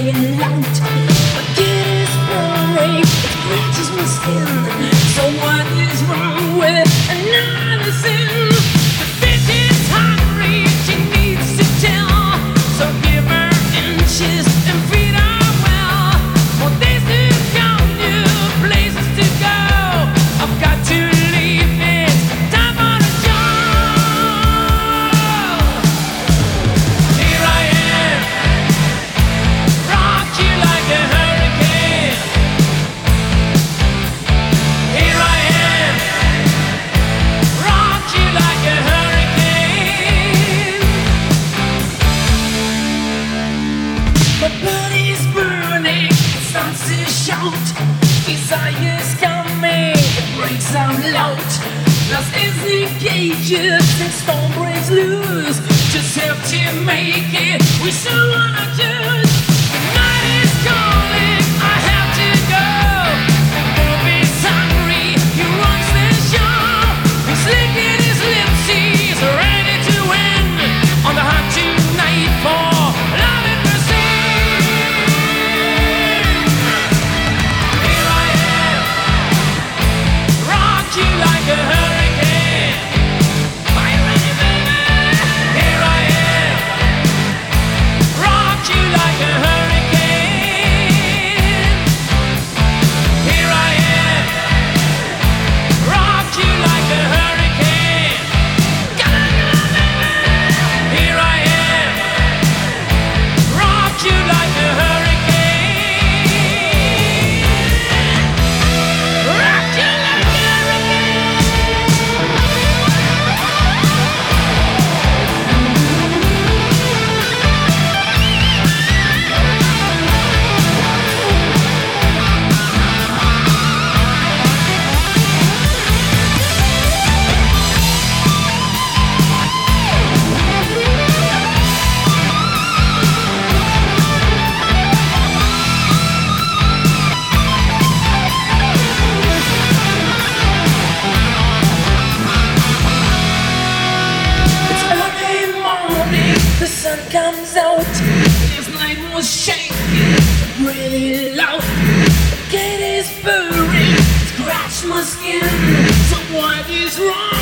burning out. Again it's burning, it scratches my skin. So what is wrong with another sin? The bitch is hungry, she needs to tell. So give her inches and feed her well. For days to come, new places to go. I've got to leave, it's time for the show. Here I am, rock you like a hurricane. Here I am, rock you like a hurricane. My body's burning, it starts to shout. Desire's coming, it breaks out loud. Lost is the cages, and storm breaks loose. Just have to make it, we still wanna choose. The night is calling, I have to go. And Bobby's hungry, he runs the show. He's licking his lips, he's ready to win. On the hot tonight for love and mercy. Here I am, rock you like a hurricane. Are you ready, baby? Here I am, rock you like a hurricane. Here I am, rock you like a hurricane. Come on, baby. Here I am, rock you like a hurricane. Rock you like a hurricane. It's early morning, the sun comes out. This night was shaking, really loud. The gate is burning, scratch my skin. So what is wrong?